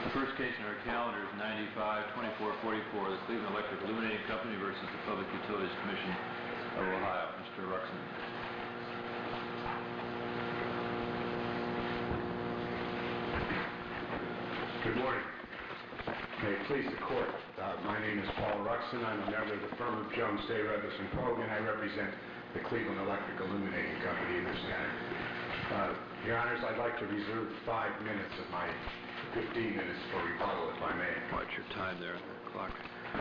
The first case in our calendar is 95-2444, the Cleveland Electric Illuminating Company versus the Public Utilities Commission of Ohio. Mr. Ruxin. Good morning. May it please the court. My name is Paul Ruxin. I'm a member of the firm of Jones Day Revels and Kogan. I represent the Cleveland Electric Illuminating Company in this matter. Your Honors, I'd like to reserve 5 minutes of my 15 minutes for rebuttal, if I may. Watch your time there on the clock.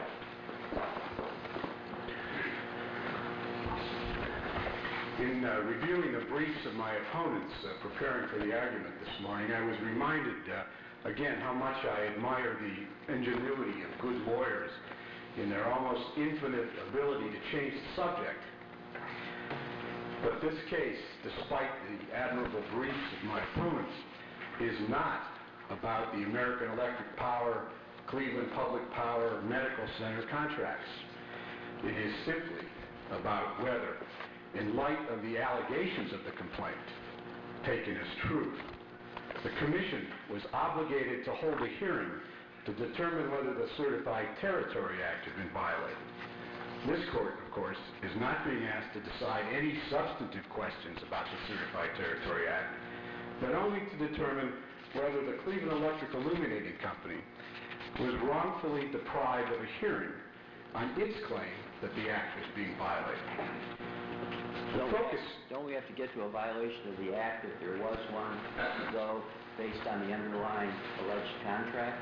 In reviewing the briefs of my opponents preparing for the argument this morning, I was reminded again how much I admire the ingenuity of good lawyers in their almost infinite ability to change the subject. But this case, despite the admirable briefs of my opponents, is not about the American Electric Power, Cleveland Public Power Medical Center contracts. It is simply about whether, in light of the allegations of the complaint, taken as truth, the Commission was obligated to hold a hearing to determine whether the Certified Territory Act had been violated. This court, of course, is not being asked to decide any substantive questions about the Certified Territory Act, but only to determine whether the Cleveland Electric Illuminating Company was wrongfully deprived of a hearing on its claim that the act was being violated. Don't we have to get to a violation of the act if there was one, though, based on the underlying alleged contract?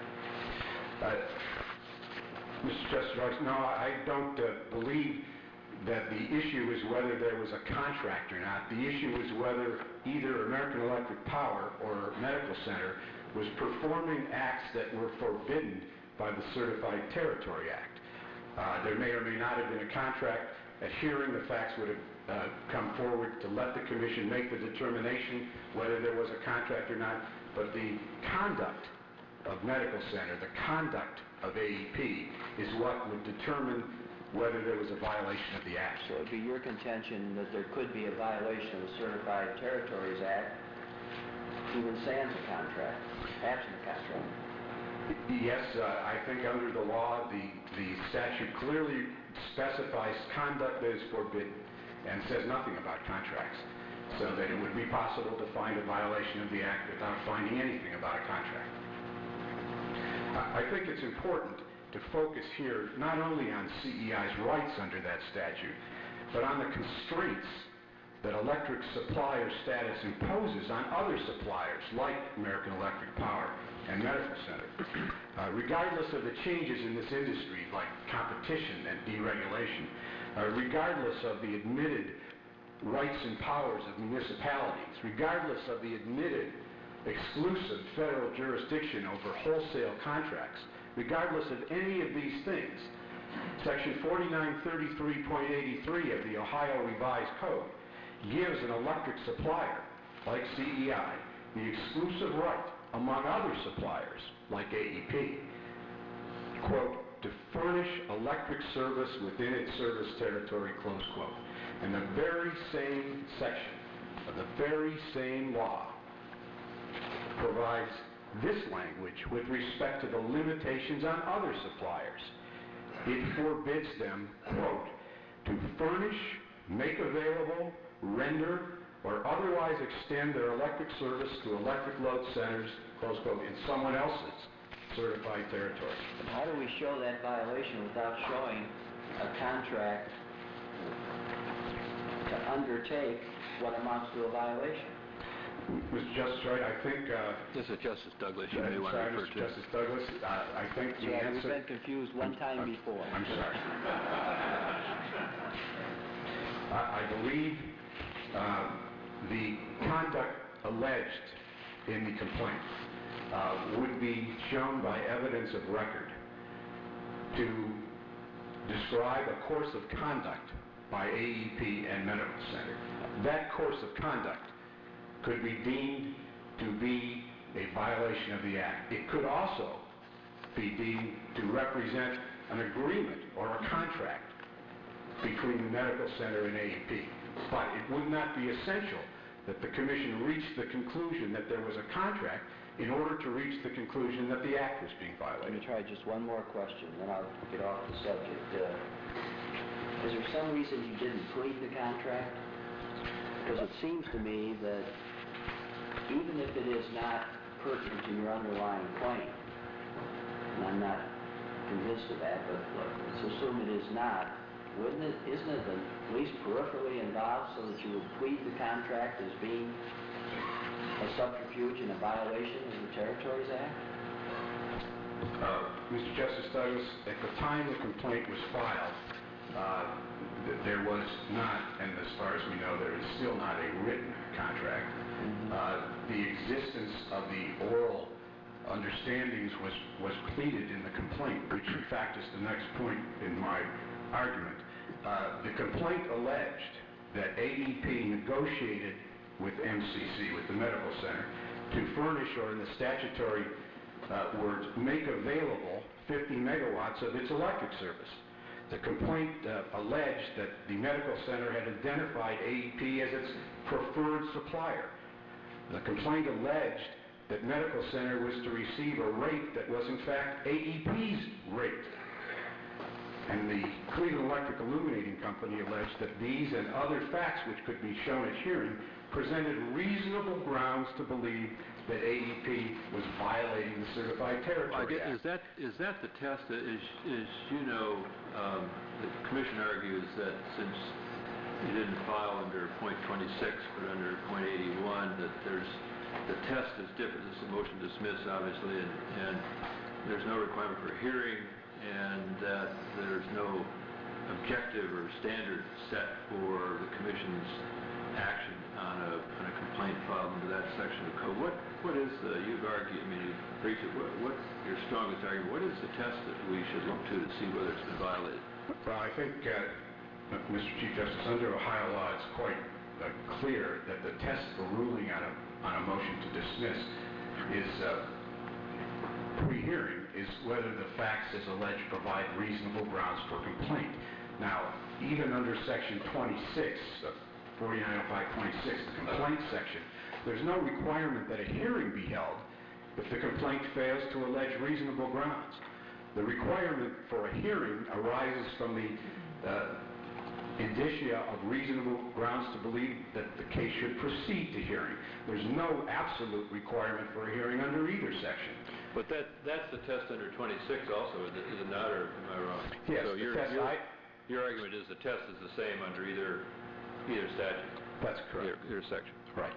Mr. Justice Rice, no, I don't believe that the issue is whether there was a contract or not. The issue is whether either American Electric Power or Medical Center was performing acts that were forbidden by the Certified Territory Act. There may or may not have been a contract. At hearing, the facts would have come forward to let the Commission make the determination whether there was a contract or not. But the conduct of Medical Center, the conduct of AEP, is what would determine whether there was a violation of the act. So it would be your contention that there could be a violation of the Certified Territories Act, even sans a contract, absent a contract? Yes, I think under the law, the statute clearly specifies conduct that is forbidden and says nothing about contracts, so that it would be possible to find a violation of the act without finding anything about a contract. I think it's important to focus here not only on CEI's rights under that statute, but on the constraints that electric supplier status imposes on other suppliers like American Electric Power and Medical Center. Regardless of the changes in this industry, like competition and deregulation, regardless of the admitted rights and powers of municipalities, regardless of the admitted exclusive federal jurisdiction over wholesale contracts, regardless of any of these things, Section 4933.83 of the Ohio Revised Code gives an electric supplier, like CEI, the exclusive right, among other suppliers, like AEP, quote, to furnish electric service within its service territory, close quote. And the very same section of the very same law provides this language with respect to the limitations on other suppliers. It forbids them, quote, to furnish, make available, render, or otherwise extend their electric service to electric load centers, close quote, in someone else's certified territory. And how do we show that violation without showing a contract to undertake what amounts to a violation? Mr. Justice Wright, I think... This is Justice Douglas. You may want to refer to. Justice Douglas, I think the answer... We've been confused one time before. I'm sorry. I believe the conduct alleged in the complaint would be shown by evidence of record to describe a course of conduct by AEP and Medical Center. That course of conduct could be deemed to be a violation of the Act. It could also be deemed to represent an agreement or a contract between the Medical Center and AEP. But it would not be essential that the Commission reach the conclusion that there was a contract in order to reach the conclusion that the act was being Let me violated. try just one more question, then I'll get off the subject. Is there some reason you didn't plead the contract? Because it seems to me that even if it is not pertinent to your underlying claim, and I'm not convinced of that, but let's assume it is not, isn't it at least peripherally involved so that you would plead the contract as being a subterfuge and a violation of the Territories Act? Mr. Justice Douglas, at the time the complaint was filed, there was not, and as far as we know, there is still not a written contract. The existence of the oral understandings was pleaded in the complaint, which in fact is the next point in my argument. The complaint alleged that AEP negotiated with MCC, with the medical center, to furnish, or in the statutory words, make available 50 megawatts of its electric service. The complaint alleged that the medical center had identified AEP as its preferred supplier. The complaint alleged that medical center was to receive a rate that was in fact AEP's rate. And the Cleveland Electric Illuminating Company alleged that these and other facts which could be shown at hearing presented reasonable grounds to believe that AEP was violating the Certified Territory Act. Is that the test? As you know, the Commission argues that since you didn't file under point 26 but under point 81, that the test is different. It's a motion to dismiss, obviously, and there's no requirement for hearing, and that there's no objective or standard set for the Commission's action on a complaint filed under that section of the code. What is you've argued, I mean, you've briefed it, what's your strongest argument? What is the test that we should look to see whether it's been violated? Well, I think, Mr. Chief Justice, under Ohio law, it's quite clear that the test for ruling on a motion to dismiss is pre-hearing, is whether the facts as alleged provide reasonable grounds for complaint. Now, even under Section 26, 4905.26, the complaint section, there's no requirement that a hearing be held if the complaint fails to allege reasonable grounds. The requirement for a hearing arises from the indicia of reasonable grounds to believe that the case should proceed to hearing. There's no absolute requirement for a hearing under either section. But that's the test under 26 also, is it not, or am I wrong? Yes, so your argument is the test is the same under either statute? That's correct. Either section. Right.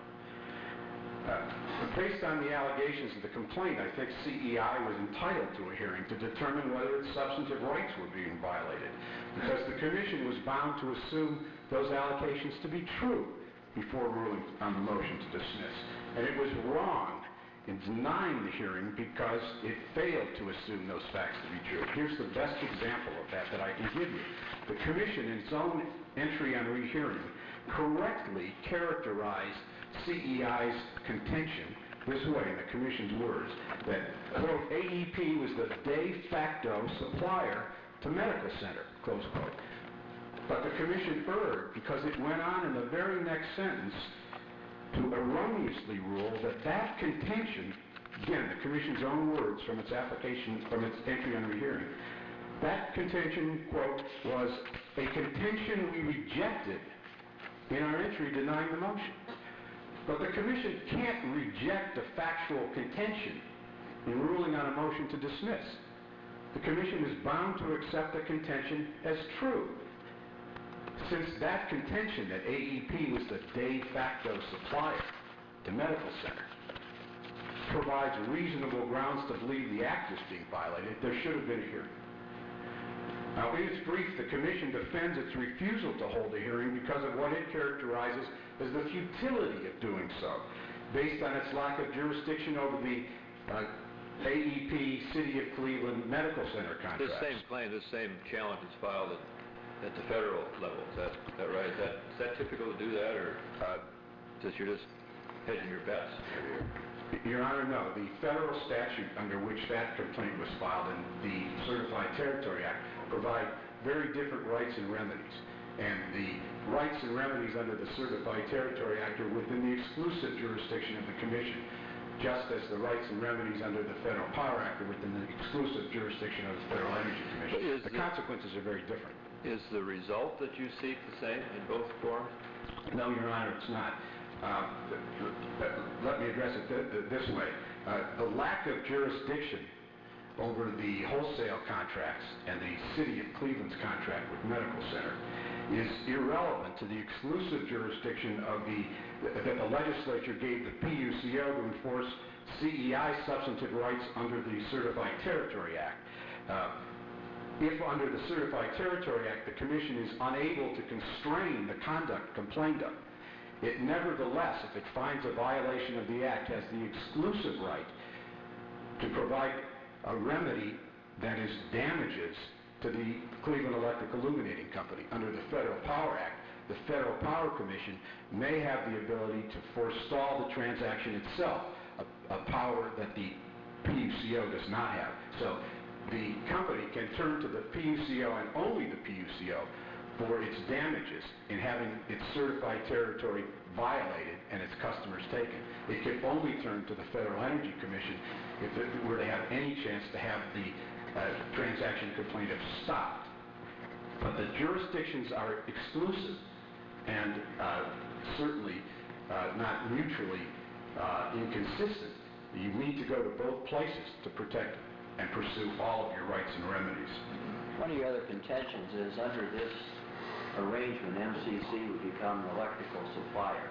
Based on the allegations of the complaint, I think CEI was entitled to a hearing to determine whether its substantive rights were being violated, because the Commission was bound to assume those allegations to be true before ruling on the motion to dismiss. And it was wrong in denying the hearing because it failed to assume those facts to be true. Here's the best example of that I can give you. The Commission, in its own entry on rehearing, correctly characterized CEI's contention this way, in the Commission's words, that, quote, AEP was the de facto supplier to medical center, close quote. But the Commission erred because it went on in the very next sentence to erroneously rule that that contention, again, the Commission's own words from its application, from its entry on rehearing, that contention, quote, was a contention we rejected in our entry denying the motion. But the Commission can't reject a factual contention in ruling on a motion to dismiss. The Commission is bound to accept the contention as true. Since that contention that AEP was the de facto supplier to medical center provides reasonable grounds to believe the act is being violated, there should have been a hearing. Now, in its brief, the Commission defends its refusal to hold a hearing because of what it characterizes as the futility of doing so, based on its lack of jurisdiction over the AEP City of Cleveland Medical Center contracts. This same claim, this same challenge is filed at the federal level. Is that right? Is that typical to do that, or you're just hedging your bets? Your Honor, no. The federal statute under which that complaint was filed and the Certified Territory Act provide very different rights and remedies. And the rights and remedies under the Certified Territory Act are within the exclusive jurisdiction of the Commission. just as the rights and remedies under the Federal Power Act are within the exclusive jurisdiction of the Federal Energy Commission. The consequences are very different. Is the result that you seek the same in both forms? No, Your Honor, it's not. Let me address it this way. The lack of jurisdiction over the wholesale contracts and the City of Cleveland's contract with Medical Center is irrelevant to the exclusive jurisdiction that the legislature gave the PUCO to enforce CEI substantive rights under the Certified Territory Act. If under the Certified Territory Act the Commission is unable to constrain the conduct complained of, it nevertheless, if it finds a violation of the Act, has the exclusive right to provide a remedy that is damages to the Cleveland Electric Illuminating Company. Under the Federal Power Act, the Federal Power Commission may have the ability to forestall the transaction itself, a power that the PUCO does not have. So the company can turn to the PUCO and only the PUCO for its damages in having its certified territory violated and its customers taken. It can only turn to the Federal Energy Commission if it were to have any chance to have the transaction complaint stopped. But the jurisdictions are exclusive and certainly not mutually inconsistent. You need to go to both places to protect and pursue all of your rights and remedies. One of your other contentions is under this arrangement, MCC would become an electrical supplier.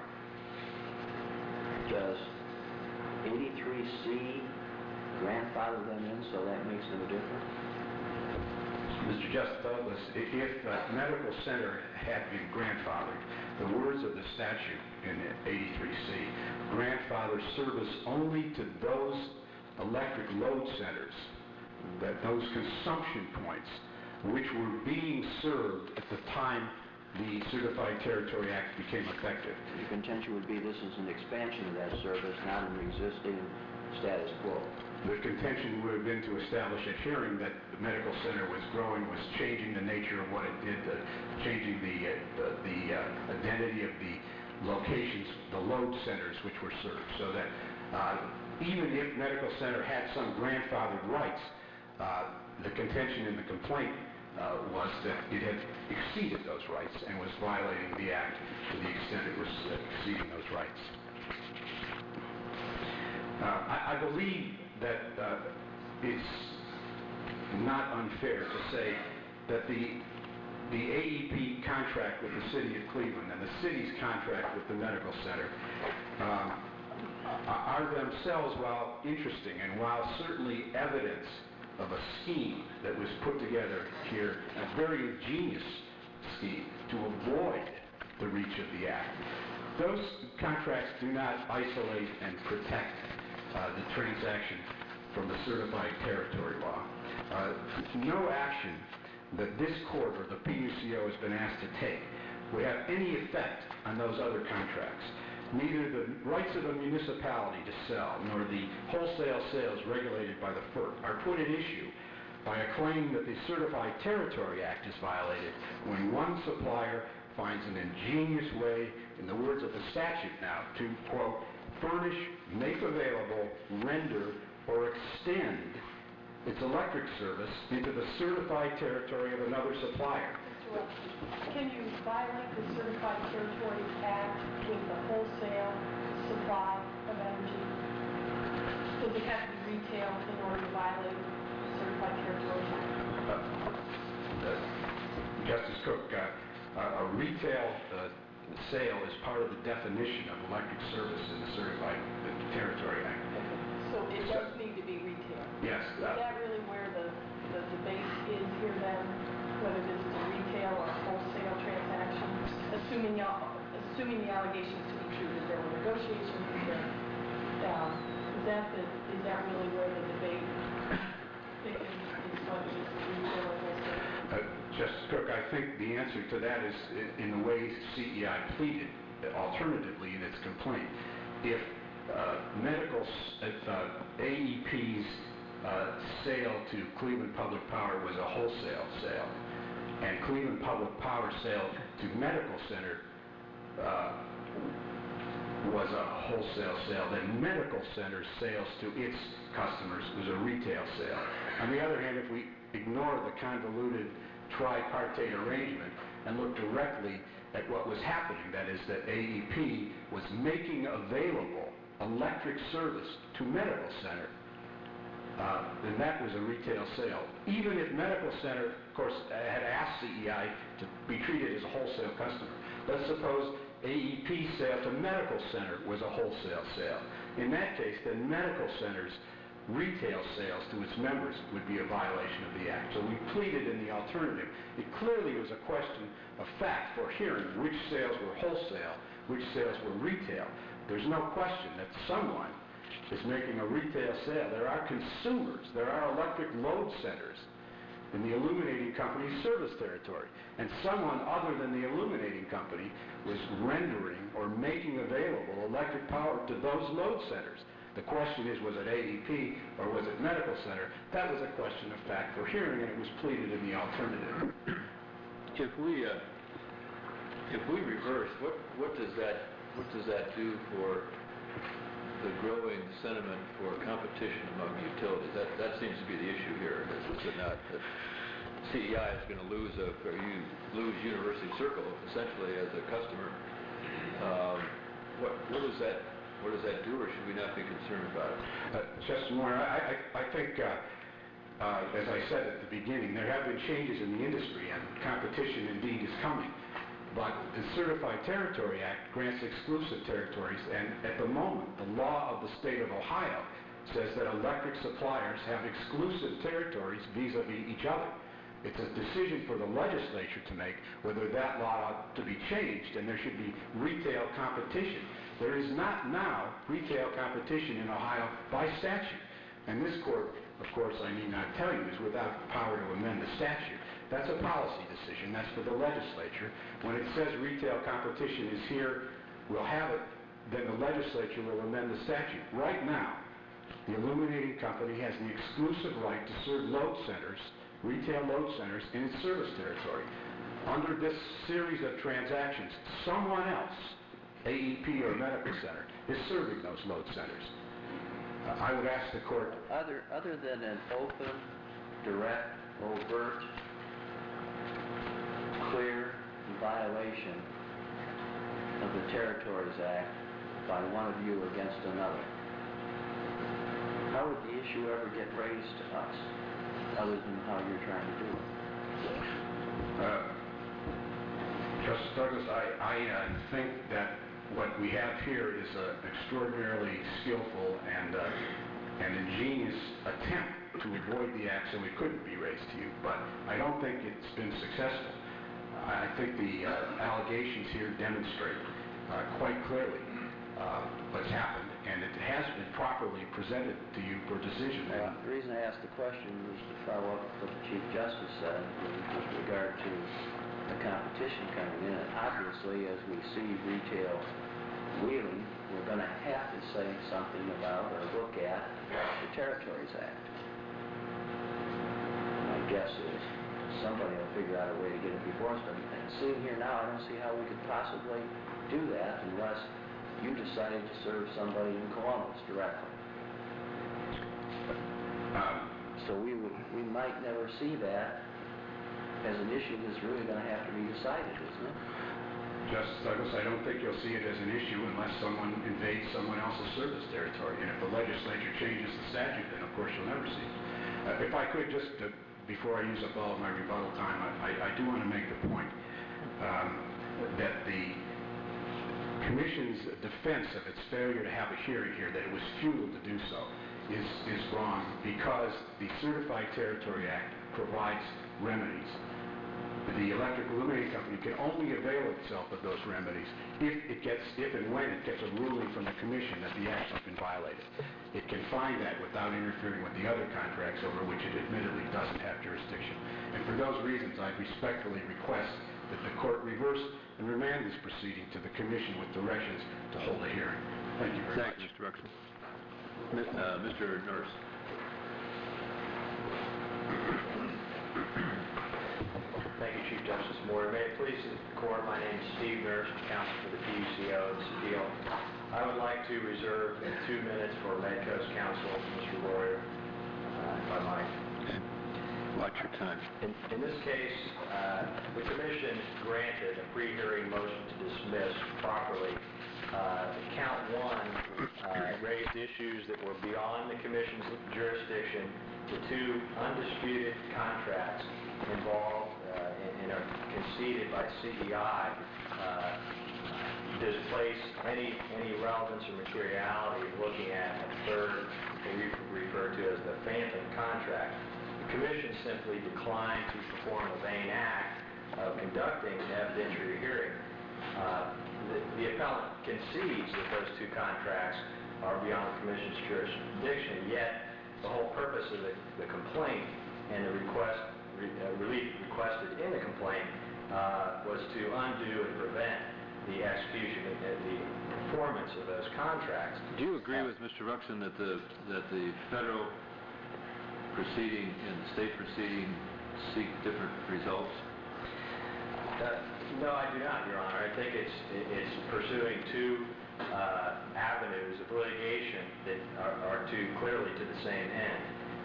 Does 83C grandfather them in so that makes no difference? Mr. Justice Douglas, if Medical Center had been grandfathered, the words of the statute in 83C grandfather service only to those electric load centers, those consumption points, which were being served at the time the Certified Territory Act became effective. Your contention would be this is an expansion of that service, not an existing status quo. The contention would have been to establish a hearing that the Medical Center was growing, was changing the nature of what it did, changing the identity of the locations, the load centers which were served, so that even if Medical Center had some grandfathered rights, the contention in the complaint was that it had exceeded those rights and was violating the Act to the extent it was exceeding those rights. I believe that it's not unfair to say that the AEP contract with the City of Cleveland and the city's contract with the Medical Center are themselves, while interesting and while certainly evidence of a scheme that was put together here, a very ingenious scheme to avoid the reach of the Act. Those contracts do not isolate and protect the transaction from the Certified Territory Law. No action that this court or the PUCO has been asked to take would have any effect on those other contracts. Neither the rights of a municipality to sell nor the wholesale sales regulated by the FERC are put at issue by a claim that the Certified Territory Act is violated when one supplier finds an ingenious way, in the words of the statute now, to, quote, furnish, make available, render, or extend its electric service into the certified territory of another supplier. Mr. Webster, can you violate the Certified Territory Act with the wholesale supply of energy? Does it have to be retail in order to violate the Certified Territory Act? Justice Cook, a retail sale is part of the definition of electric service in the Certified Territory Act. So it does need to be retail? Yes. Is that really where the debate is here then, whether this is a retail or a wholesale transaction? Assuming the allegations to be true, that there were negotiations, is that really where the debate is whether it's retail or wholesale? Justice Cook, I think the answer to that is in the way CEI pleaded alternatively in its complaint. If AEP's sale to Cleveland Public Power was a wholesale sale, and Cleveland Public Power sale to Medical Center was a wholesale sale, then medical center's sales to its customers was a retail sale. On the other hand, if we ignore the convoluted tripartite arrangement and look directly at what was happening, that is that AEP was making available electric service to medical center, then that was a retail sale. Even if medical center, of course, had asked CEI to be treated as a wholesale customer. Let's suppose AEP's sale to medical center was a wholesale sale. In that case, then medical center's retail sales to its members would be a violation of the Act. So we pleaded in the alternative. It clearly was a question of fact for hearing which sales were wholesale, which sales were retail. There's no question that someone is making a retail sale. There are consumers. There are electric load centers in the illuminating company's service territory. And someone other than the illuminating company was rendering or making available electric power to those load centers. The question is, was it AEP or was it medical center? That was a question of fact for hearing, and it was pleaded in the alternative. If we reverse, what does that do for the growing sentiment for competition among utilities? That seems to be the issue here, is it not? That CEI is going to lose University Circle essentially as a customer. What does that do, or should we not be concerned about it? Justice Moore, I think, as I said at the beginning, there have been changes in the industry, and competition indeed is coming. But the Certified Territory Act grants exclusive territories, and at the moment, the law of the state of Ohio says that electric suppliers have exclusive territories vis-a-vis each other. It's a decision for the legislature to make whether that law ought to be changed, and there should be retail competition. There is not now retail competition in Ohio by statute. And this court, of course, I need not tell you, is without power to amend the statute. That's a policy decision. That's for the legislature. When it says retail competition is here, we'll have it, then the legislature will amend the statute. Right now, the illuminating company has the exclusive right to serve load centers, retail load centers, in its service territory. Under this series of transactions, someone else, AEP or medical center, is serving those load centers. I would ask the court... Other than an open, direct, overt, clear violation of the Territories Act by one of you against another, how would the issue ever get raised to us, other than how you're trying to do it? Justice Douglas, I think that what we have here is an extraordinarily skillful and ingenious attempt to avoid the act so it couldn't be raised to you, but I don't think it's been successful. I think the allegations here demonstrate quite clearly what's happened, and it has been properly presented to you for decision. Well, the reason I asked the question was to follow up what the Chief Justice said with regard to the competition coming in. Obviously, as we see retail wheeling, we're going to have to say something about or look at the Territories Act. My guess is somebody will figure out a way to get it before us. And sitting here now, I don't see how we could possibly do that unless you decided to serve somebody in Columbus directly. So we might never see that as an issue that's really going to have to be decided, isn't it? Justice Douglas, I don't think you'll see it as an issue unless someone invades someone else's service territory. And if the legislature changes the statute, then of course you'll never see it. If I could just, before I use up all of my rebuttal time, I do want to make the point that the Commission's defense of its failure to have a hearing here, that it was futile to do so, is wrong, because the Certified Territory Act provides remedies. The electric illuminating company can only avail itself of those remedies if and when it gets a ruling from the Commission that the act has been violated. It can find that without interfering with the other contracts over which it admittedly doesn't have jurisdiction. And for those reasons, I respectfully request that the court reverse and remand this proceeding to the Commission with directions to hold a hearing. Thank you very much. Thank you, Mr. Rexel. Mr. Nurse. Thank you, Chief Justice Moore. May it please the Court, my name is Steve Nurse, counsel for the PUCO. This appeal I would like to reserve 2 minutes for Medco's counsel, Mr. Royer, if I might. Watch your time. In this case, the commission granted a pre-hearing motion to dismiss properly. Count 1 raised issues that were beyond the commission's jurisdiction. The 2 undisputed contracts involved and are conceded by CEI displace any relevance or materiality of looking at a third, what we refer to as the phantom contract. The commission simply declined to perform a vain act of conducting an evidentiary hearing. The appellant concedes that those 2 contracts are beyond the commission's jurisdiction, yet the whole purpose of the complaint and the relief requested in the complaint was to undo and prevent the execution and the performance of those contracts. Do you agree with Mr. Ruxin that the federal proceeding and the state proceeding seek different results? No, I do not, Your Honor. I think it's pursuing 2 avenues of litigation that are clearly to the same end.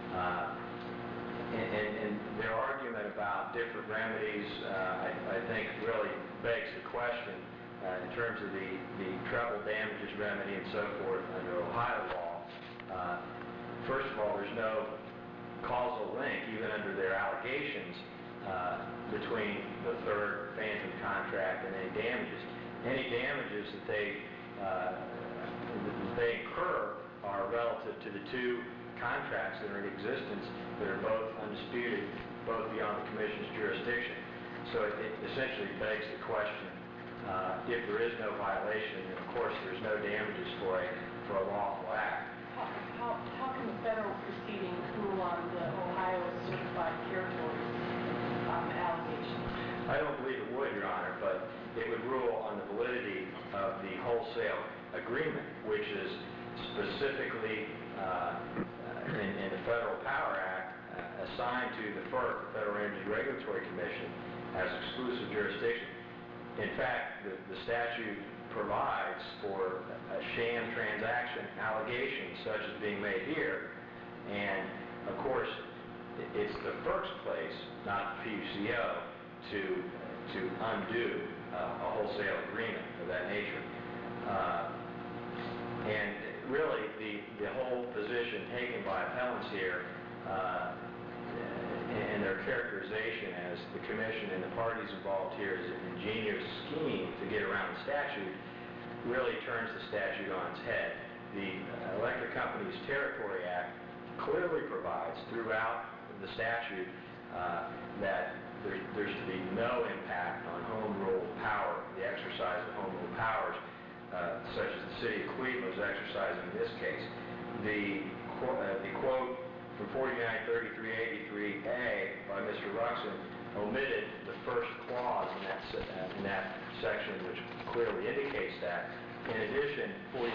And their argument about different remedies, I think, really begs the question in terms of the treble damages remedy and so forth under Ohio law. First of all, there's no causal link, even under their allegations, between the third phantom contract and any damages. Any damages that they incur are relative to the 2 contracts that are in existence that are both undisputed, both beyond the commission's jurisdiction. So it essentially begs the question, if there is no violation, then of course there's no damages for a lawful act. How can the federal proceeding rule on the Ohio certified territories allegations? I don't believe it would, Your Honor, but it would rule on the validity of the wholesale agreement, which is specifically in the Federal Power Act assigned to the FERC, the Federal Energy Regulatory Commission, as exclusive jurisdiction. In fact, the statute provides for a sham transaction allegation such as being made here, and of course it's the FERC's place, not the PUCO, to undo a wholesale agreement of that nature. And really the whole position taken by appellants here and their characterization as the commission and the parties involved here is an ingenious scheme to get around the statute really turns the statute on its head. The Electric Companies Territory Act clearly provides throughout the statute that there's to be no impact on home rule power, the exercise of home rule powers, such as the city of Cleveland is exercising in this case. The quote from 493383A by Mr. Ruxin omitted the first clause in that section, which clearly indicates that. In addition,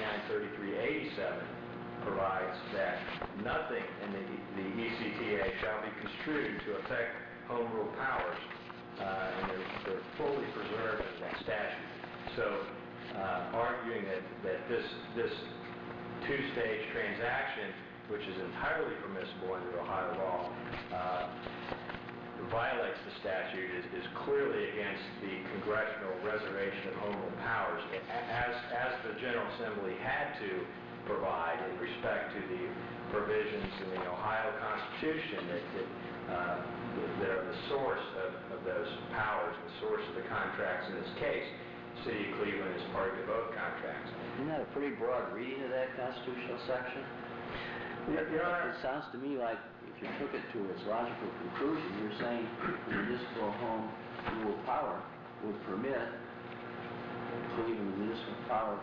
493387 provides that nothing in the ECTA shall be construed to affect home rule powers, and they're fully preserved in that statute. So, arguing that this 2-stage transaction, which is entirely permissible under Ohio law, violates the statute is clearly against the congressional reservation of home rule powers, as the General Assembly had to provide in respect to the provisions in the Ohio Constitution that are the source of those powers, the source of the contracts in this case. The City of Cleveland is party to both contracts. Isn't that a pretty broad reading of that constitutional section? Your Honor, it sounds to me like if you took it to its logical conclusion, you're saying the municipal home rule power would permit Cleveland municipal power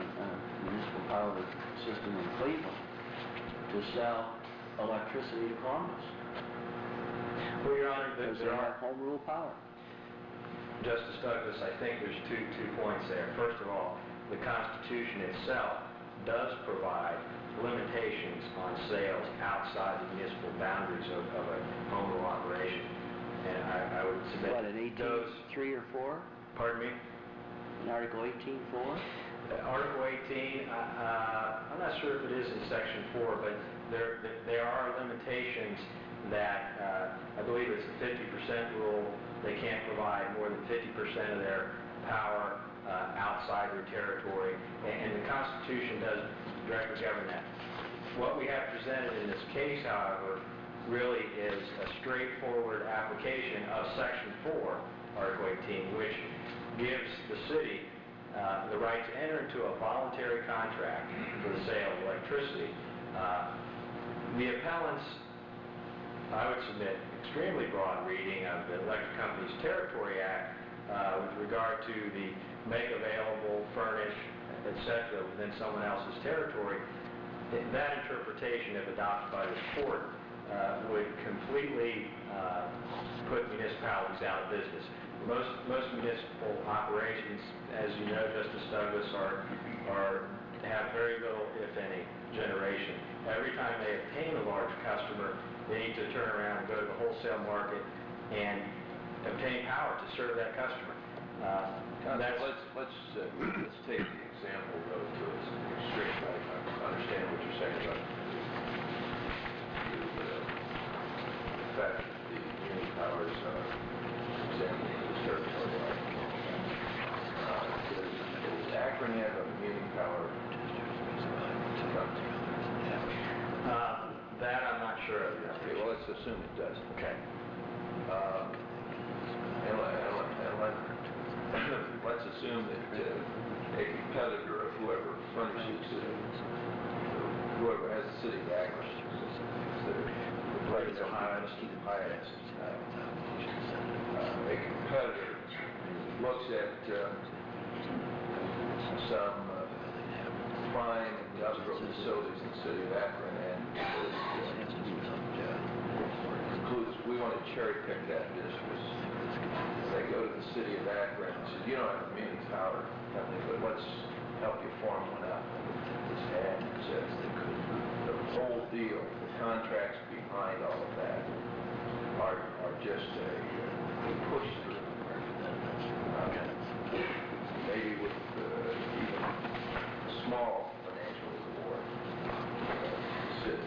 system in Cleveland to sell electricity to Columbus. well, Your Honor, Because they there are have home rule power. Justice Douglas, I think there's two points there. First of all, the Constitution itself does provide limitations on sales outside the municipal boundaries of a home rule operation. And I would submit What, in 18.3 or 4? Pardon me? In Article 18.4? Article 18, I'm not sure if it is in Section 4, but there are limitations that, I believe it's the 50% rule. They can't provide more than 50% of their power outside their territory, and the Constitution does directly govern that. What we have presented in this case, however, really is a straightforward application of Section 4, Article 18, which gives the city the right to enter into a voluntary contract for the sale of electricity. The appellants, I would submit, extremely broad reading of the Electric Companies Territory Act with regard to the make available, furnish, etc. within someone else's territory. That interpretation, if adopted by this court, would completely put municipalities out of business. Most municipal operations, as you know, Justice Douglas, have very little, if any, generation. Every time they obtain a large customer, they need to turn around and go to the wholesale market and obtain power to serve that customer. Let's take the example, though, to its extreme. I understand what you're saying about the fact that the community powers are exempt from the territory. Does Akron have a community power company? That I'm not sure of. Okay, well, let's assume it does. Okay. Let's assume that a competitor of whoever furnishes, whoever has the city of Akron, a competitor looks at some prime industrial facilities in the city of Akron and concludes we want to cherry pick that business. They go to the city of Akron and say, you don't have a community power company, but let's help you form one up. And says the whole deal, the contracts behind all of that are just a push through. Maybe with even small financial reward to the city.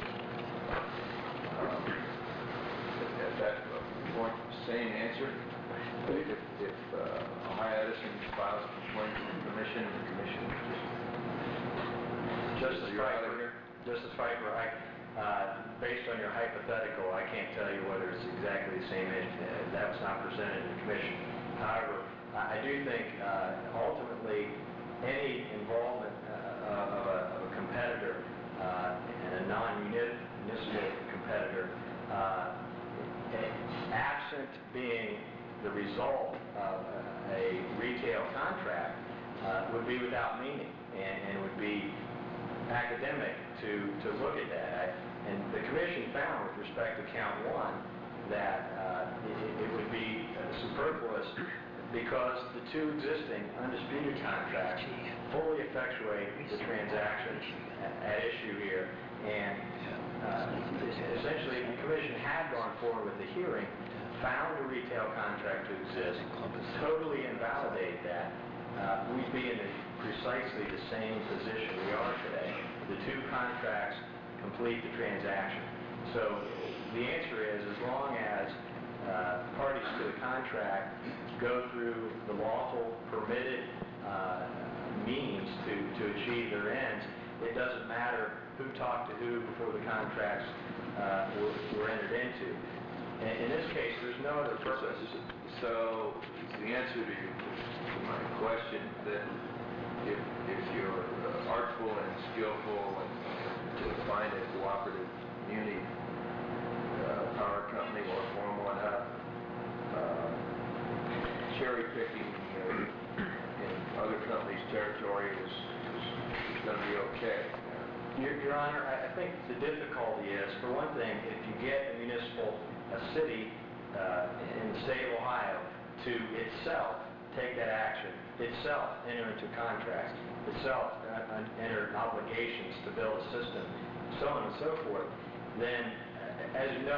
At that point, same answer. If Ohio Edison files a complaint to the commission, the commission Justice Pfeiffer, based on your hypothetical, I can't tell you whether it's exactly the same. That was not presented in the commission. However, I do think ultimately any involvement of a competitor and a non-municipal competitor, absent being the result of a retail contract, would be without meaning and would be academic to look at that. And the commission found with respect to count 1 that it would be superfluous because the two existing undisputed contracts fully effectuate the transaction at issue here. And essentially, the commission had gone forward with the hearing, found a retail contract to exist, totally invalidated that, we'd be in precisely the same position we are today. The two contracts complete the transaction. So the answer is, as long as parties to the contract go through the lawful, permitted means to achieve their ends, it doesn't matter who talked to who before the contracts were entered into. In this case, there's no other purpose. So the answer to my question that if you're artful and skillful and to find a cooperative community power company or form one up, cherry picking in other companies' territory is going to be okay. Your Honor, I think the difficulty is, for one thing, if you get a city in the state of Ohio to itself take that action, itself enter into contracts, itself enter obligations to build a system, so on and so forth, then, as you know,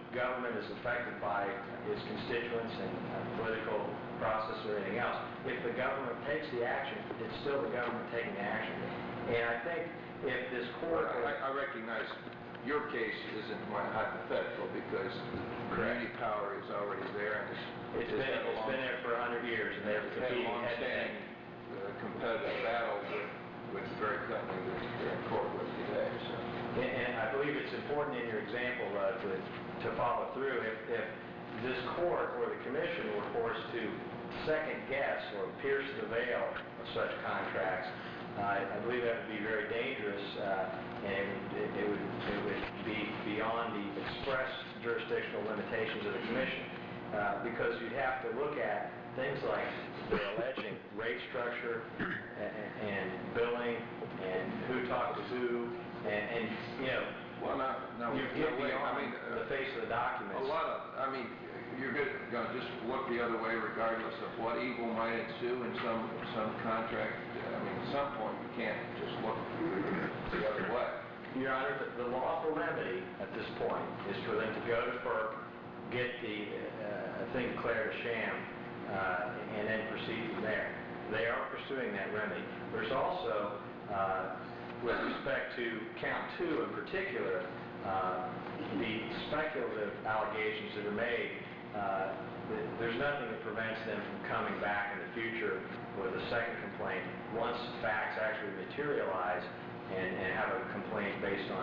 government is affected by its constituents and political process or anything else. If the government takes the action, it's still the government taking the action. And I think if this court... I recognize your case isn't my hypothetical because community power is already there and It's been there for 100 years, and they're had a competing long-standing competitive battle with the very company that they're in court with today. So. And I believe it's important in your example to follow through. If this court or the commission were forced to second guess or pierce the veil of such contracts, I believe that would be very dangerous, and it would be beyond the express jurisdictional limitations of the commission, because you'd have to look at things like they're alleging rate structure and billing and who talked to who, and you know, Well, no, you get beyond the face of the documents. You're going to just look the other way regardless of what evil might ensue in some contract. At some point you can't just look the other way. Your Honor, the lawful remedy at this point is for them to go to FERC, get the thing declared a sham, and then proceed from there. They are pursuing that remedy. There's also, with respect to count 2 in particular, the speculative allegations that are made, there's nothing that prevents them from coming back in the future with a second complaint once facts actually materialize and have a complaint based on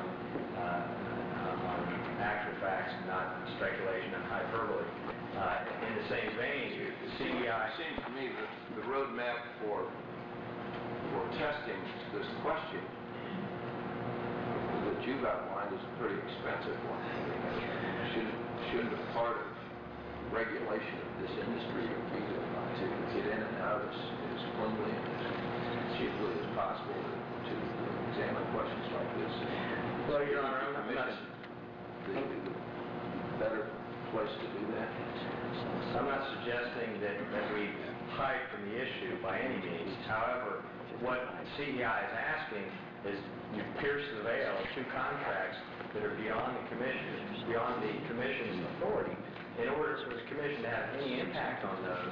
actual facts, not speculation and hyperbole. In the same vein, the CEI... It seems to me that the roadmap for testing this question that you've outlined is a pretty expensive one. Shouldn't a part of regulation of this industry be to get in and out as cleanly and as cheaply as possible to examine questions like this? Well, Your Honor, I'm not... The better place to do that? I'm not suggesting that we hide from the issue by any means. However, what CEI is asking is you pierce the veil of 2 contracts that are beyond the commission's authority. In order for the commission to have any impact on those,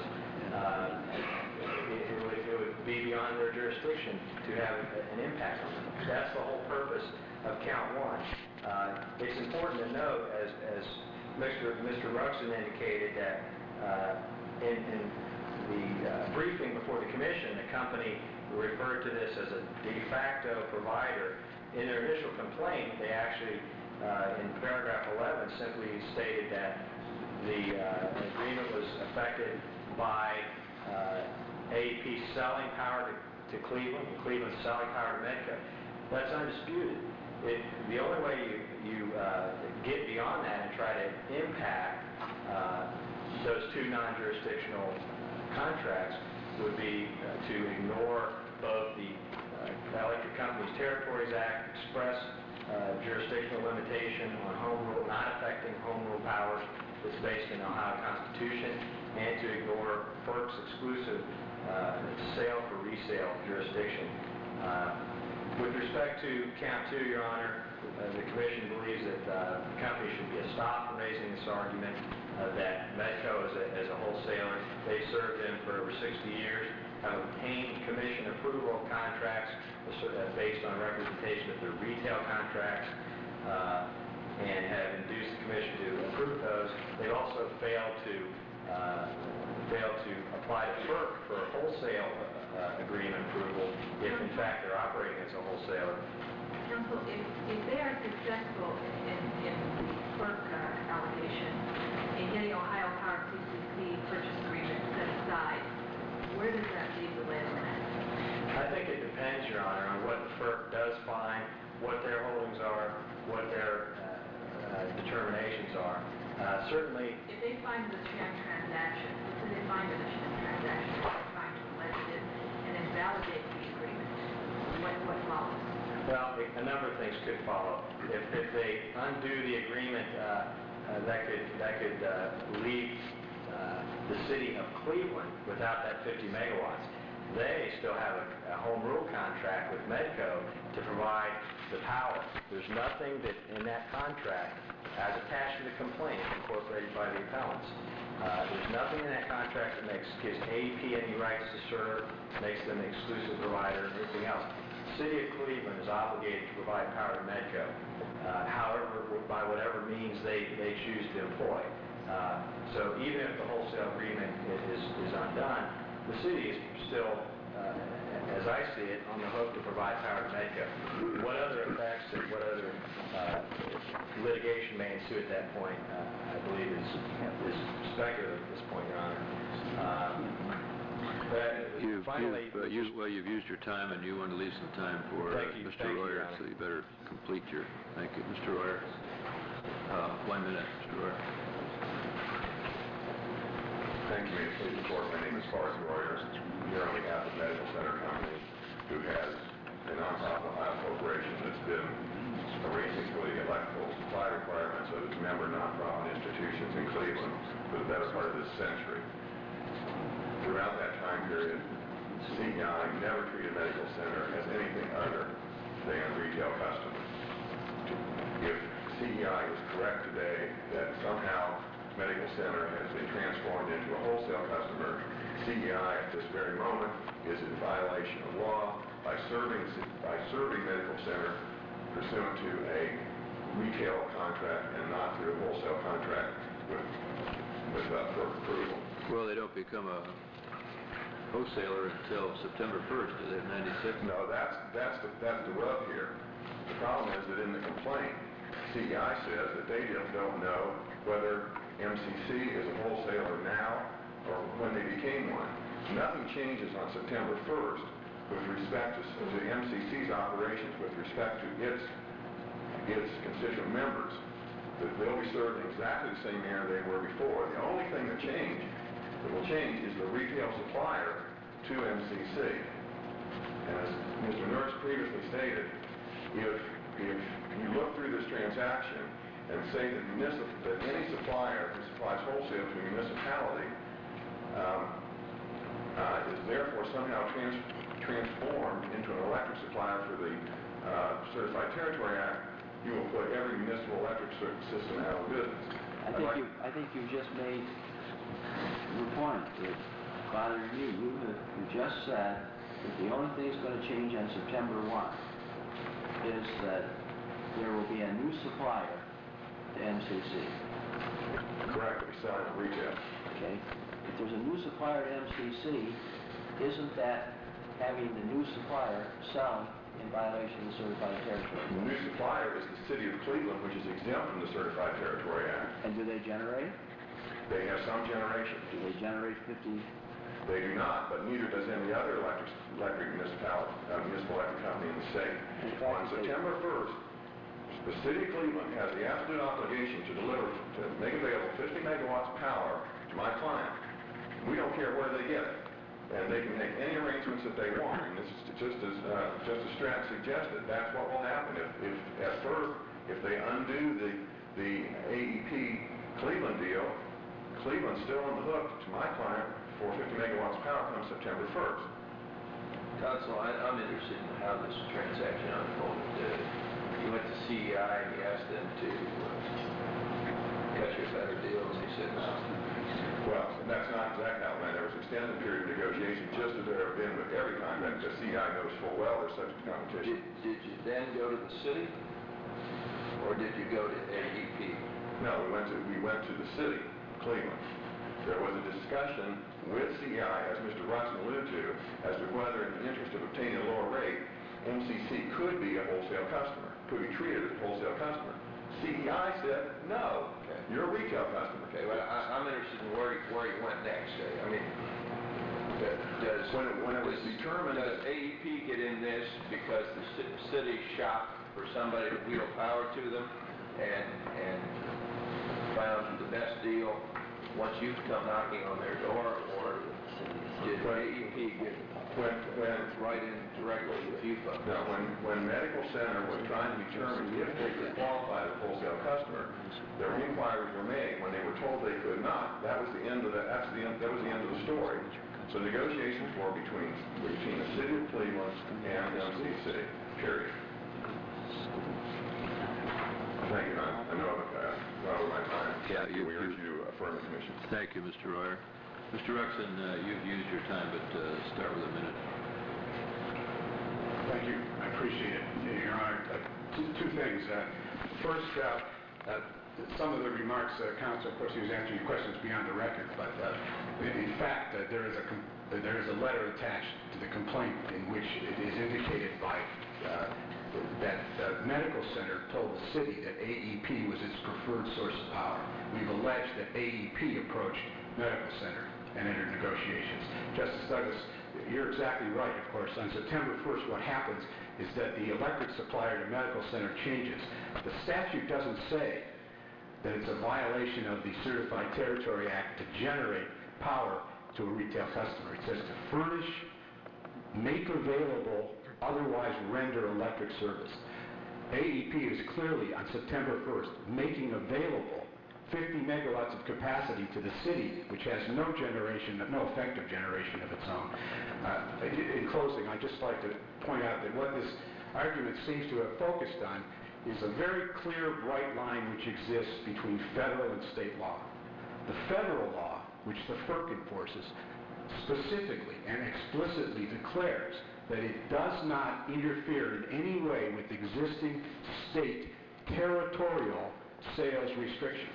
it would be beyond their jurisdiction to have an impact on them. That's the whole purpose of count 1. It's important to note, as Mr. Ruxin indicated, that in the briefing before the commission, the company referred to this as a de facto provider. In their initial complaint, they actually, in paragraph 11, simply stated that the agreement was affected by AEP's selling power to Cleveland, and Cleveland's selling power to Medco. That's undisputed. The only way you get beyond that and try to impact those 2 non-jurisdictional contracts would be to ignore both the Electric Companies Territories Act express jurisdictional limitation on home rule, not affecting home rule powers that's based in the Ohio Constitution, and to ignore FERC's exclusive sale for resale jurisdiction. With respect to count 2, Your Honor, the Commission believes that the company should be stopped from raising this argument, that Medco as a wholesaler, they served them for over 60 years, have obtained Commission approval of contracts based on representation of their retail contracts, and have induced the Commission to approve those. They've also failed to apply to FERC for a wholesale agreement approval if, in fact, they're operating as a wholesaler. Counsel, if they are successful in the FERC allegation in getting Ohio Power PCC purchase agreement set aside, where does that leave the landowner? I think it depends, Your Honor, on what the FERC does find, what their holdings are, what their determinations are. Certainly... If they find the sham transaction, let's say they find the sham transaction, they're trying to allege it and invalidate the agreement, what follows? Well, a number of things could follow. If they undo the agreement, that could leave the city of Cleveland without that 50 megawatts. They still have a home rule contract with Medco to provide the power. There's nothing that in that contract as attached to the complaint incorporated by the appellants. There's nothing in that contract that gives AEP any rights to serve, makes them an exclusive provider, or anything else. The City of Cleveland is obligated to provide power to Medco, however, by whatever means they choose to employ. So even if the wholesale agreement is undone, the city is still, as I see it, on the hook to provide power to Medco. What other effects and what other litigation may ensue at that point, I believe is speculative at this point, Your Honor. You've used your time, and you want to leave some time for Mr. Royer, so you better complete your... Thank you. Mr. Royer. 1 minute, Mr. Royer. Thank you, Please report. My name is Forrest Royer, here on behalf of Medical Center Company, who has a nonprofit Ohio corporation that's been arranging for the electrical supply requirements of its member nonprofit institutions in Cleveland for the better part of this century. Throughout that time period, CEI never treated Medical Center as anything other than a retail customer. If CEI is correct today that somehow Medical Center has been transformed into a wholesale customer, CEI at this very moment is in violation of law by serving Medical Center pursuant to a retail contract and not through a wholesale contract with FERC approval. Well, they don't become a wholesaler until September 1st, do they, 96? No, that's the rub here. The problem is that in the complaint, CEI says that they just don't know whether MCC is a wholesaler now or when they became one. Nothing changes on September 1st with respect to MCC's operations with respect to its constituent members. They'll be served in exactly the same manner they were before. The only thing that will change is the retail supplier to MCC. And as Mr. Nurse previously stated, if you look through this transaction and say that any supplier who supplies wholesale to a municipality is therefore somehow transformed into an electric supplier for the Certified Territory Act, you will put every municipal electric system out of business. I think you just made your point that's bothering me. You just said that the only thing that's going to change on September 1 is that there will be a new supplier to MCC. Correct, we sell it retail. Okay. If there's a new supplier to MCC, isn't that having the new supplier selling in violation of the Certified Territory? The new supplier is the City of Cleveland, which is exempt from the Certified Territory Act. And do they generate? They have some generation. Do they generate 50? They do not, but neither does any other electric municipal electric company in the state. On September 1st, the City of Cleveland has the absolute obligation to make available 50 megawatts of power to my client. We don't care where they get it. And they can make any arrangements that they want. And this is just as Stratton suggested, that's what will happen. If at FERC, if they undo the AEP Cleveland deal, Cleveland's still on the hook to my client for 50 megawatts of power come September 1st. Counsel, I'm interested in how this transaction unfolded. You went to CEI and you asked them to cut you a better deal, and they said no. Well, that's not exactly how it went. There was an extended period of negotiation, just as there have been with every contract, because CEI knows full well there's such a competition. Did you then go to the city, or did you go to AEP? No, we went to the city, Cleveland. There was a discussion with CEI, as Mr. Rutzen alluded to, as to whether, in the interest of obtaining a lower rate, MCC could be a wholesale customer, could be treated as a wholesale customer. CEI said, no, you're a retail customer. Okay, well, I'm interested in where you went next. I mean, when it was determined... Does AEP get in this because the city shopped for somebody to wheel power to them and found the best deal once you've come knocking on their door, or did AEP get right in directly with you folks? No, when Medical Center was trying to determine if they could qualify as a wholesale customer, their inquiries were made. When they were told they could not, that was the end of that was the end of the story. So negotiations were between the City of Cleveland and MCC, period. Thank you, I know I'm well over my time. Yeah, We urge you to affirm the commission. Thank you, Mr. Royer. Mr. Ruxin, you've used your time, but start with a minute. Thank you. I appreciate it, Your Honor. Two things. First, some of the remarks, Counsel, of course, he was answering questions beyond the record, but in fact, there is a letter attached to the complaint in which it is indicated by that the medical center told the city that AEP was its preferred source of power. We've alleged that AEP approached medical center and entered negotiations. Justice Douglas, you're exactly right, of course. On September 1st, what happens is that the electric supplier to medical center changes. The statute doesn't say that it's a violation of the Certified Territory Act to generate power to a retail customer. It says to furnish, make available, otherwise render electric service. AEP is clearly, on September 1st, making available 50 megawatts of capacity to the city, which has no effective generation of its own. In closing, I'd just like to point out that what this argument seems to have focused on is a very clear, bright line which exists between federal and state law. The federal law, which the FERC enforces, specifically and explicitly declares that it does not interfere in any way with existing state territorial sales restrictions.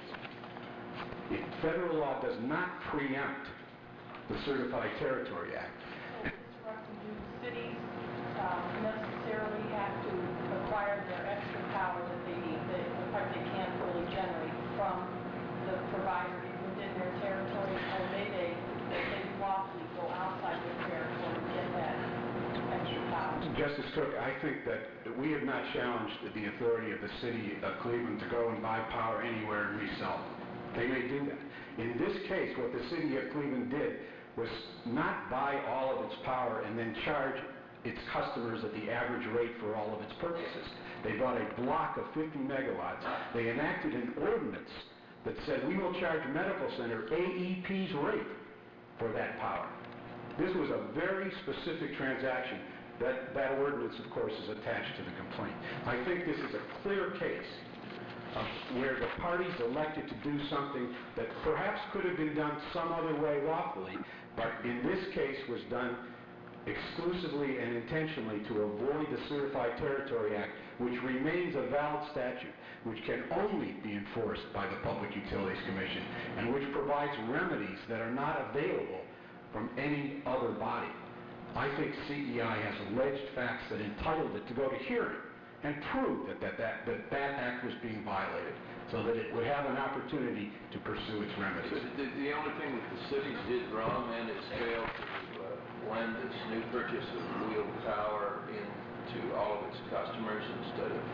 Federal law does not preempt the Certified Territory Act. So, Mr. Ruxin, do cities necessarily have to acquire their extra power that they need, they can't really generate from the provider within their territory, or may they lawfully go outside their territory and get that extra power? Justice Cook, I think that we have not challenged the authority of the city of Cleveland to go and buy power anywhere and resell it. They may do that. In this case, what the city of Cleveland did was not buy all of its power and then charge its customers at the average rate for all of its purposes. They bought a block of 50 megawatts. They enacted an ordinance that said we will charge medical center AEP's rate for that power. This was a very specific transaction. That ordinance, of course, is attached to the complaint. I think this is a clear case of where the parties elected to do something that perhaps could have been done some other way lawfully, but in this case was done exclusively and intentionally to avoid the Certified Territory Act, which remains a valid statute, which can only be enforced by the Public Utilities Commission, and which provides remedies that are not available from any other body. I think CEI has alleged facts that entitled it to go to hearing and prove that act was being violated, so that it would have an opportunity to pursue its remedies. So the only thing that the city did wrong then is fail to lend this new purchase of wheel power into all of its customers instead of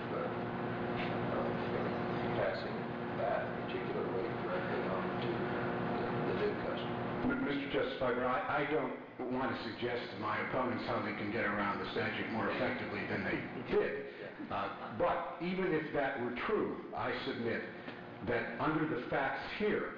passing that particular rate directly on to the new customer. Mr. Justice Fiber, I don't want to suggest to my opponents how they can get around the statute more effectively than they did. But even if that were true, I submit that under the facts here,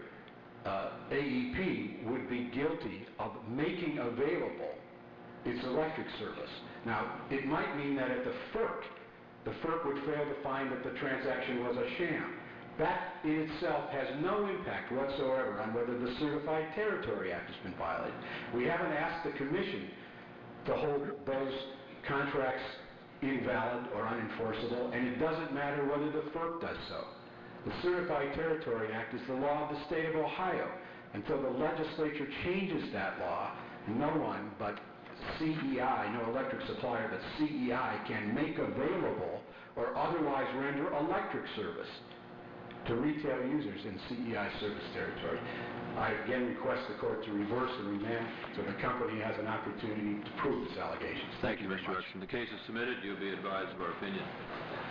AEP would be guilty of making available its electric service. Now, it might mean that at the FERC would fail to find that the transaction was a sham. That in itself has no impact whatsoever on whether the Certified Territory Act has been violated. We haven't asked the Commission to hold those contracts invalid or unenforceable, and it doesn't matter whether the FERC does so. The Certified Territory Act is the law of the state of Ohio. Until the legislature changes that law, no one but CEI, no electric supplier but CEI, can make available or otherwise render electric service to retail users in CEI service territory. I again request the court to reverse and remand so the company has an opportunity to prove its allegations. Thank you, Mr. Ruxin. The case is submitted. You'll be advised of our opinion.